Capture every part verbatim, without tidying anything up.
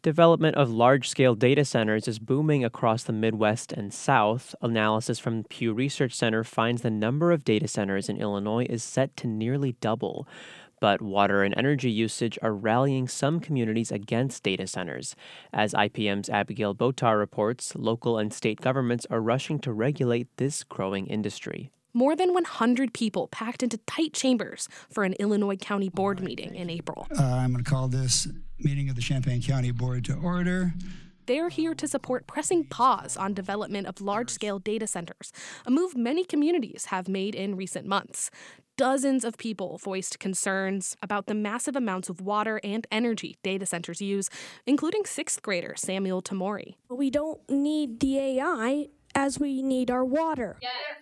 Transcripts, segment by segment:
Development of large scale data centers is booming across the Midwest and South. Analysis from Pew Research Center finds the number of data centers in Illinois is set to nearly double. But water and energy usage are rallying some communities against data centers. As I P M's Abigail Botar reports, local and state governments are rushing to regulate this growing industry. More than one hundred people packed into tight chambers for an Illinois County Board meeting in April. Uh, I'm going to call this meeting of the Champaign County Board to order. They're here to support pressing pause on development of large-scale data centers, a move many communities have made in recent months. Dozens of people voiced concerns about the massive amounts of water and energy data centers use, including sixth grader Samuel Tamori. We don't need the A I as we need our water.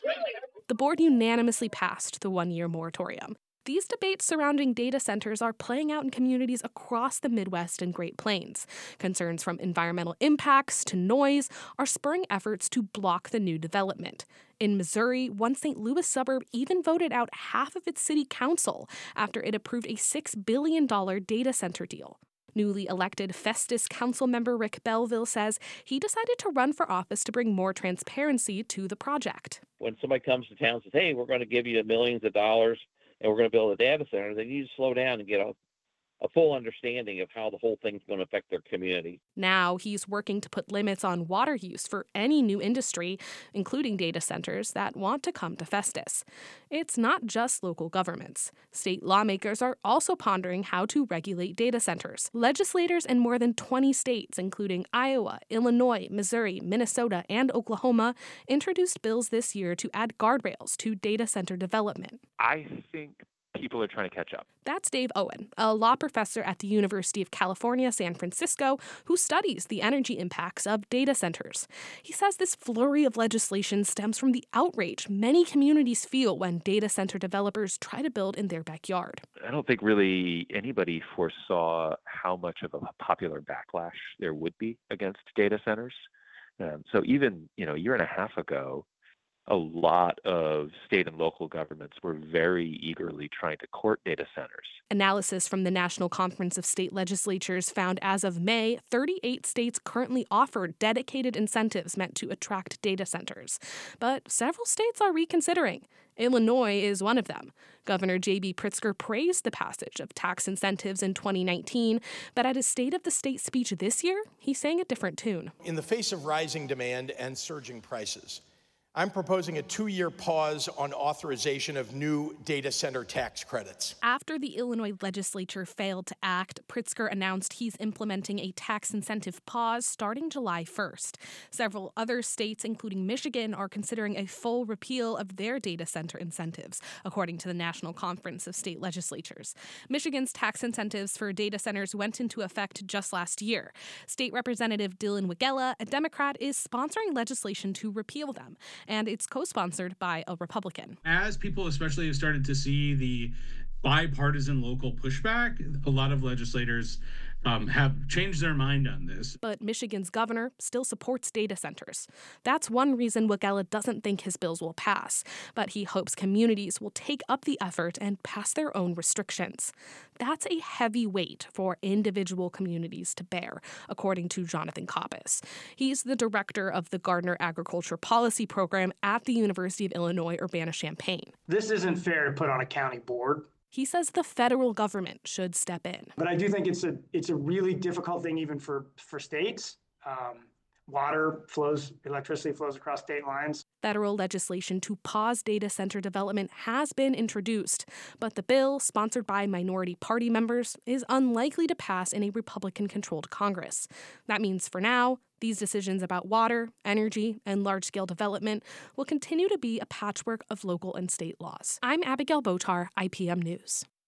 The board unanimously passed the one-year moratorium. These debates surrounding data centers are playing out in communities across the Midwest and Great Plains. Concerns from environmental impacts to noise are spurring efforts to block the new development. In Missouri, one Saint Louis suburb even voted out half of its city council after it approved a six billion dollars data center deal. Newly elected Festus council member Rick Belville says he decided to run for office to bring more transparency to the project. When somebody comes to town and says, hey, we're going to give you millions of dollars and we're going to build a data center, they need to slow down and get a, a full understanding of how the whole thing's going to affect their community. Now he's working to put limits on water use for any new industry, including data centers, that want to come to Festus. It's not just local governments. State lawmakers are also pondering how to regulate data centers. Legislators in more than twenty states, including Iowa, Illinois, Missouri, Minnesota, and Oklahoma, introduced bills this year to add guardrails to data center development. I think people are trying to catch up. That's Dave Owen, a law professor at the University of California, San Francisco, who studies the energy impacts of data centers. He says this flurry of legislation stems from the outrage many communities feel when data center developers try to build in their backyard. I don't think really anybody foresaw how much of a popular backlash there would be against data centers. Um, so even, you know, a year and a half ago, a lot of state and local governments were very eagerly trying to court data centers. Analysis from the National Conference of State Legislatures found as of May, thirty-eight states currently offer dedicated incentives meant to attract data centers. But several states are reconsidering. Illinois is one of them. Governor J B Pritzker praised the passage of tax incentives in twenty nineteen, but at his State of the State speech this year, he sang a different tune. In the face of rising demand and surging prices, I'm proposing a two-year pause on authorization of new data center tax credits. After the Illinois legislature failed to act, Pritzker announced he's implementing a tax incentive pause starting July first. Several other states, including Michigan, are considering a full repeal of their data center incentives, according to the National Conference of State Legislatures. Michigan's tax incentives for data centers went into effect just last year. State Representative Dylan Wegela, a Democrat, is sponsoring legislation to repeal them, and it's co-sponsored by a Republican. As people especially have started to see the bipartisan local pushback, a lot of legislators um, have changed their mind on this. But Michigan's governor still supports data centers. That's one reason Wegela doesn't think his bills will pass, but he hopes communities will take up the effort and pass their own restrictions. That's a heavy weight for individual communities to bear, according to Jonathan Koppes. He's the director of the Gardner Agriculture Policy Program at the University of Illinois Urbana-Champaign. This isn't fair to put on a county board. He says the federal government should step in. But I do think it's a it's a really difficult thing even for, for states. Um, water flows, electricity flows across state lines. Federal legislation to pause data center development has been introduced, but the bill, sponsored by minority party members, is unlikely to pass in a Republican-controlled Congress. That means for now, these decisions about water, energy, and large-scale development will continue to be a patchwork of local and state laws. I'm Abigail Botar, I P M News.